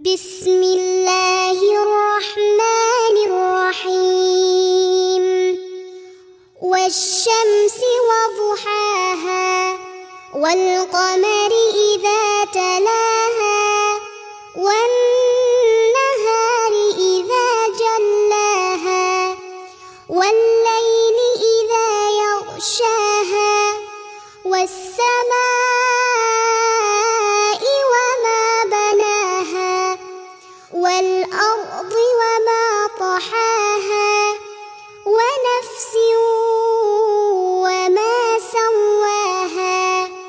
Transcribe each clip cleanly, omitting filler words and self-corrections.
بسم الله الرحمن الرحيم والشمس وضحاها والقمر إذا تلاها والنهار إذا جلاها والليل إذا يغشاها والسماء وما بناها والأرض وما طحاها ونفس وما سواها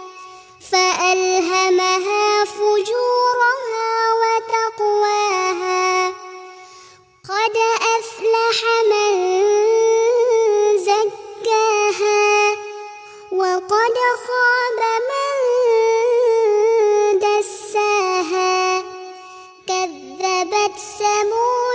فألهمها فجورها وتقواها قد أفلح من زكاها وقد خاب من دساها كذبت ثمود